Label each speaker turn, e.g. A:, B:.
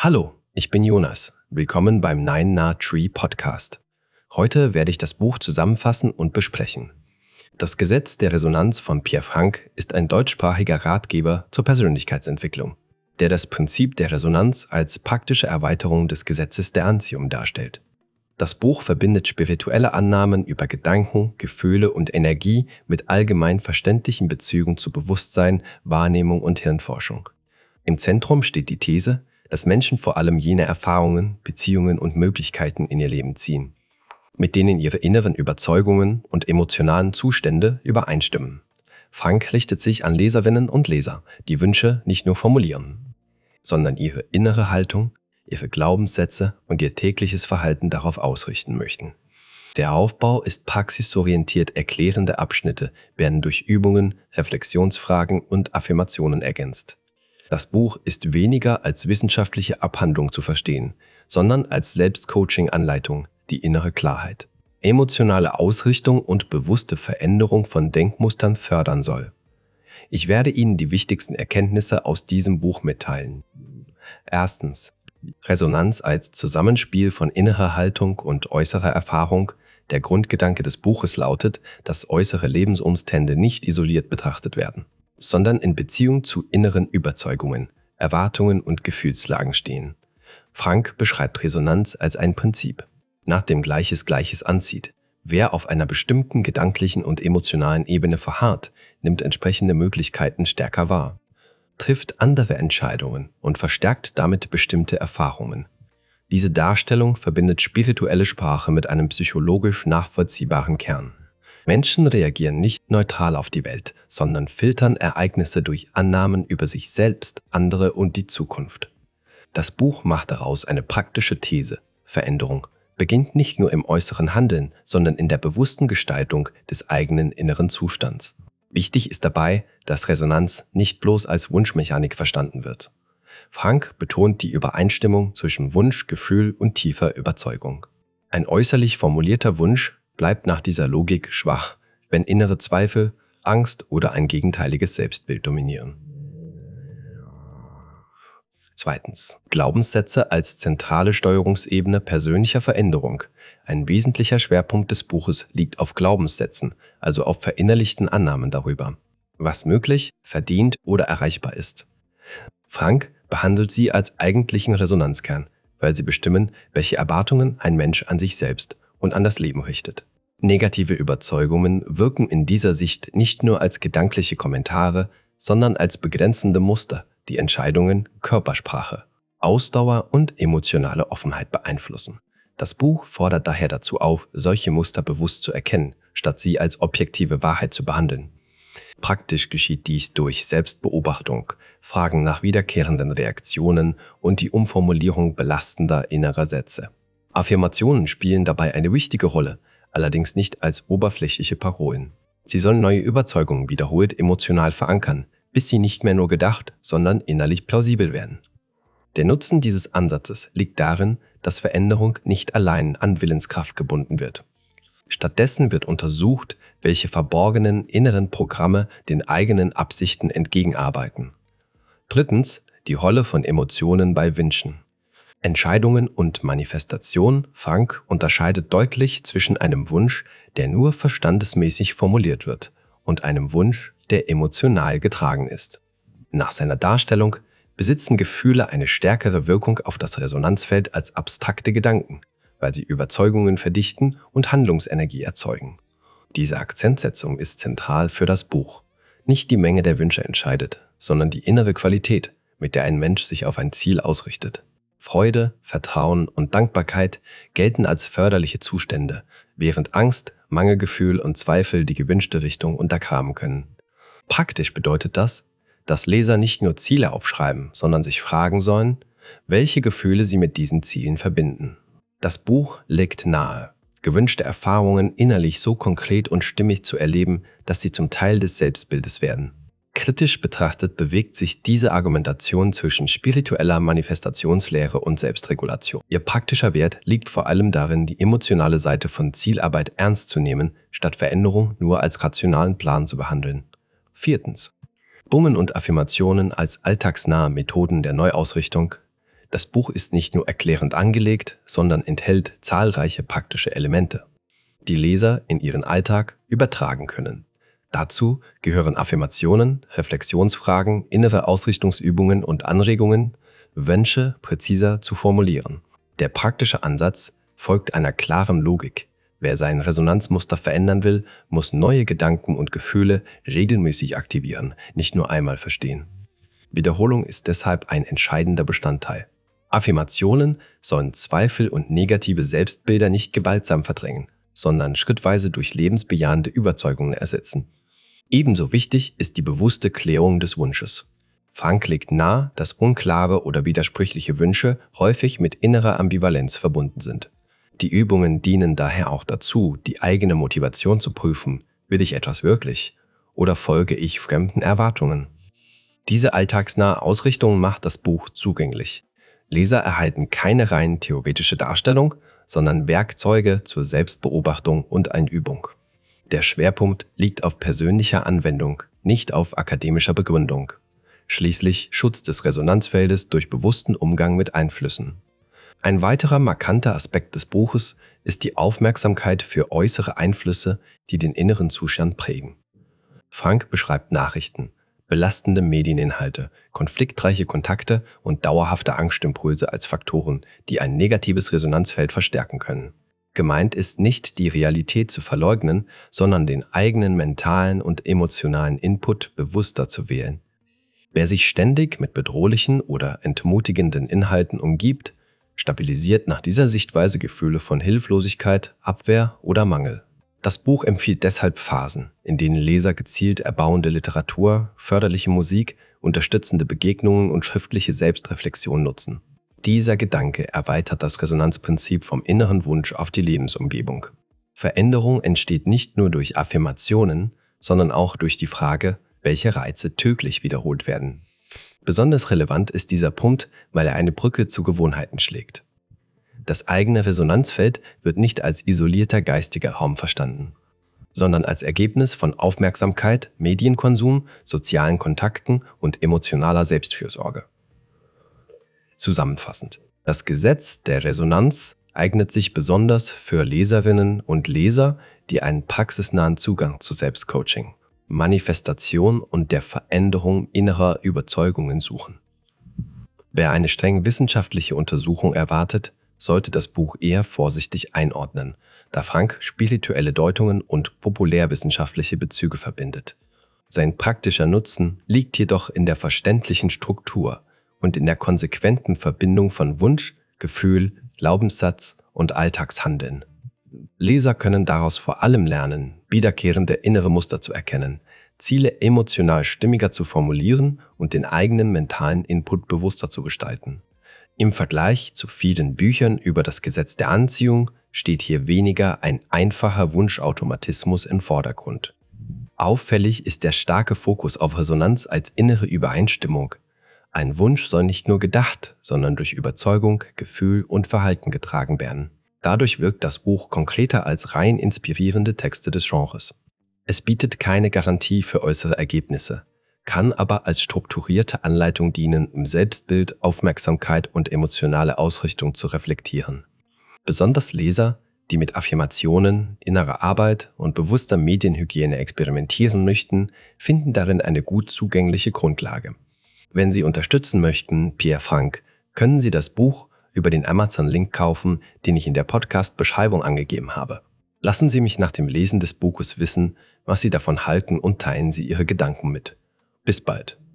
A: Hallo, ich bin Jonas. Willkommen beim Nine Na Tree Podcast. Heute werde ich das Buch zusammenfassen und besprechen. Das Gesetz der Resonanz von Pierre Frank ist ein deutschsprachiger Ratgeber zur Persönlichkeitsentwicklung, der das Prinzip der Resonanz als praktische Erweiterung des Gesetzes der Anziehung darstellt. Das Buch verbindet spirituelle Annahmen über Gedanken, Gefühle und Energie mit allgemein verständlichen Bezügen zu Bewusstsein, Wahrnehmung und Hirnforschung. Im Zentrum steht die These, dass Menschen vor allem jene Erfahrungen, Beziehungen und Möglichkeiten in ihr Leben ziehen, mit denen ihre inneren Überzeugungen und emotionalen Zustände übereinstimmen. Frank richtet sich an Leserinnen und Leser, die Wünsche nicht nur formulieren, sondern ihre innere Haltung, ihre Glaubenssätze und ihr tägliches Verhalten darauf ausrichten möchten. Der Aufbau ist praxisorientiert, erklärende Abschnitte werden durch Übungen, Reflexionsfragen und Affirmationen ergänzt. Das Buch ist weniger als wissenschaftliche Abhandlung zu verstehen, sondern als Selbstcoaching-Anleitung, die innere Klarheit, emotionale Ausrichtung und bewusste Veränderung von Denkmustern fördern soll. Ich werde Ihnen die wichtigsten Erkenntnisse aus diesem Buch mitteilen. Erstens. Resonanz als Zusammenspiel von innerer Haltung und äußerer Erfahrung. Der Grundgedanke des Buches lautet, dass äußere Lebensumstände nicht isoliert betrachtet werden, sondern in Beziehung zu inneren Überzeugungen, Erwartungen und Gefühlslagen stehen. Frank beschreibt Resonanz als ein Prinzip, nach dem Gleiches Gleiches anzieht. Wer auf einer bestimmten gedanklichen und emotionalen Ebene verharrt, nimmt entsprechende Möglichkeiten stärker wahr, trifft andere Entscheidungen und verstärkt damit bestimmte Erfahrungen. Diese Darstellung verbindet spirituelle Sprache mit einem psychologisch nachvollziehbaren Kern. Menschen reagieren nicht neutral auf die Welt, sondern filtern Ereignisse durch Annahmen über sich selbst, andere und die Zukunft. Das Buch macht daraus eine praktische These. Veränderung beginnt nicht nur im äußeren Handeln, sondern in der bewussten Gestaltung des eigenen inneren Zustands. Wichtig ist dabei, dass Resonanz nicht bloß als Wunschmechanik verstanden wird. Frank betont die Übereinstimmung zwischen Wunsch, Gefühl und tiefer Überzeugung. Ein äußerlich formulierter Wunsch bleibt nach dieser Logik schwach, wenn innere Zweifel, Angst oder ein gegenteiliges Selbstbild dominieren. Zweitens. Glaubenssätze als zentrale Steuerungsebene persönlicher Veränderung. Ein wesentlicher Schwerpunkt des Buches liegt auf Glaubenssätzen, also auf verinnerlichten Annahmen darüber, was möglich, verdient oder erreichbar ist. Frank behandelt sie als eigentlichen Resonanzkern, weil sie bestimmen, welche Erwartungen ein Mensch an sich selbst und an das Leben richtet. Negative Überzeugungen wirken in dieser Sicht nicht nur als gedankliche Kommentare, sondern als begrenzende Muster, die Entscheidungen, Körpersprache, Ausdauer und emotionale Offenheit beeinflussen. Das Buch fordert daher dazu auf, solche Muster bewusst zu erkennen, statt sie als objektive Wahrheit zu behandeln. Praktisch geschieht dies durch Selbstbeobachtung, Fragen nach wiederkehrenden Reaktionen und die Umformulierung belastender innerer Sätze. Affirmationen spielen dabei eine wichtige Rolle, allerdings nicht als oberflächliche Parolen. Sie sollen neue Überzeugungen wiederholt emotional verankern, bis sie nicht mehr nur gedacht, sondern innerlich plausibel werden. Der Nutzen dieses Ansatzes liegt darin, dass Veränderung nicht allein an Willenskraft gebunden wird. Stattdessen wird untersucht, welche verborgenen inneren Programme den eigenen Absichten entgegenarbeiten. Drittens, die Rolle von Emotionen bei Wünschen. Entscheidungen und Manifestation. Frank unterscheidet deutlich zwischen einem Wunsch, der nur verstandesmäßig formuliert wird, und einem Wunsch, der emotional getragen ist. Nach seiner Darstellung besitzen Gefühle eine stärkere Wirkung auf das Resonanzfeld als abstrakte Gedanken, weil sie Überzeugungen verdichten und Handlungsenergie erzeugen. Diese Akzentsetzung ist zentral für das Buch. Nicht die Menge der Wünsche entscheidet, sondern die innere Qualität, mit der ein Mensch sich auf ein Ziel ausrichtet. Freude, Vertrauen und Dankbarkeit gelten als förderliche Zustände, während Angst, Mangelgefühl und Zweifel die gewünschte Richtung untergraben können. Praktisch bedeutet das, dass Leser nicht nur Ziele aufschreiben, sondern sich fragen sollen, welche Gefühle sie mit diesen Zielen verbinden. Das Buch legt nahe, gewünschte Erfahrungen innerlich so konkret und stimmig zu erleben, dass sie zum Teil des Selbstbildes werden. Kritisch betrachtet bewegt sich diese Argumentation zwischen spiritueller Manifestationslehre und Selbstregulation. Ihr praktischer Wert liegt vor allem darin, die emotionale Seite von Zielarbeit ernst zu nehmen, statt Veränderung nur als rationalen Plan zu behandeln. Viertens. Bummen und Affirmationen als alltagsnahe Methoden der Neuausrichtung. Das Buch ist nicht nur erklärend angelegt, sondern enthält zahlreiche praktische Elemente, die Leser in ihren Alltag übertragen können. Dazu gehören Affirmationen, Reflexionsfragen, innere Ausrichtungsübungen und Anregungen, Wünsche präziser zu formulieren. Der praktische Ansatz folgt einer klaren Logik. Wer sein Resonanzmuster verändern will, muss neue Gedanken und Gefühle regelmäßig aktivieren, nicht nur einmal verstehen. Wiederholung ist deshalb ein entscheidender Bestandteil. Affirmationen sollen Zweifel und negative Selbstbilder nicht gewaltsam verdrängen, sondern schrittweise durch lebensbejahende Überzeugungen ersetzen. Ebenso wichtig ist die bewusste Klärung des Wunsches. Frank legt nahe, dass unklare oder widersprüchliche Wünsche häufig mit innerer Ambivalenz verbunden sind. Die Übungen dienen daher auch dazu, die eigene Motivation zu prüfen. Will ich etwas wirklich? Oder folge ich fremden Erwartungen? Diese alltagsnahe Ausrichtung macht das Buch zugänglich. Leser erhalten keine rein theoretische Darstellung, sondern Werkzeuge zur Selbstbeobachtung und Einübung. Der Schwerpunkt liegt auf persönlicher Anwendung, nicht auf akademischer Begründung. Schließlich Schutz des Resonanzfeldes durch bewussten Umgang mit Einflüssen. Ein weiterer markanter Aspekt des Buches ist die Aufmerksamkeit für äußere Einflüsse, die den inneren Zustand prägen. Frank beschreibt Nachrichten, belastende Medieninhalte, konfliktreiche Kontakte und dauerhafte Angstimpulse als Faktoren, die ein negatives Resonanzfeld verstärken können. Gemeint ist nicht, die Realität zu verleugnen, sondern den eigenen mentalen und emotionalen Input bewusster zu wählen. Wer sich ständig mit bedrohlichen oder entmutigenden Inhalten umgibt, stabilisiert nach dieser Sichtweise Gefühle von Hilflosigkeit, Abwehr oder Mangel. Das Buch empfiehlt deshalb Phasen, in denen Leser gezielt erbauende Literatur, förderliche Musik, unterstützende Begegnungen und schriftliche Selbstreflexion nutzen. Dieser Gedanke erweitert das Resonanzprinzip vom inneren Wunsch auf die Lebensumgebung. Veränderung entsteht nicht nur durch Affirmationen, sondern auch durch die Frage, welche Reize täglich wiederholt werden. Besonders relevant ist dieser Punkt, weil er eine Brücke zu Gewohnheiten schlägt. Das eigene Resonanzfeld wird nicht als isolierter geistiger Raum verstanden, sondern als Ergebnis von Aufmerksamkeit, Medienkonsum, sozialen Kontakten und emotionaler Selbstfürsorge. Zusammenfassend: Das Gesetz der Resonanz eignet sich besonders für Leserinnen und Leser, die einen praxisnahen Zugang zu Selbstcoaching, Manifestation und der Veränderung innerer Überzeugungen suchen. Wer eine streng wissenschaftliche Untersuchung erwartet, sollte das Buch eher vorsichtig einordnen, da Frank spirituelle Deutungen und populärwissenschaftliche Bezüge verbindet. Sein praktischer Nutzen liegt jedoch in der verständlichen Struktur und in der konsequenten Verbindung von Wunsch, Gefühl, Glaubenssatz und Alltagshandeln. Leser können daraus vor allem lernen, wiederkehrende innere Muster zu erkennen, Ziele emotional stimmiger zu formulieren und den eigenen mentalen Input bewusster zu gestalten. Im Vergleich zu vielen Büchern über das Gesetz der Anziehung steht hier weniger ein einfacher Wunschautomatismus im Vordergrund. Auffällig ist der starke Fokus auf Resonanz als innere Übereinstimmung. Ein Wunsch soll nicht nur gedacht, sondern durch Überzeugung, Gefühl und Verhalten getragen werden. Dadurch wirkt das Buch konkreter als rein inspirierende Texte des Genres. Es bietet keine Garantie für äußere Ergebnisse, kann aber als strukturierte Anleitung dienen, um Selbstbild, Aufmerksamkeit und emotionale Ausrichtung zu reflektieren. Besonders Leser, die mit Affirmationen, innerer Arbeit und bewusster Medienhygiene experimentieren möchten, finden darin eine gut zugängliche Grundlage. Wenn Sie unterstützen möchten, Pierre Frank, können Sie das Buch über den Amazon-Link kaufen, den ich in der Podcast-Beschreibung angegeben habe. Lassen Sie mich nach dem Lesen des Buches wissen, was Sie davon halten und teilen Sie Ihre Gedanken mit. Bis bald.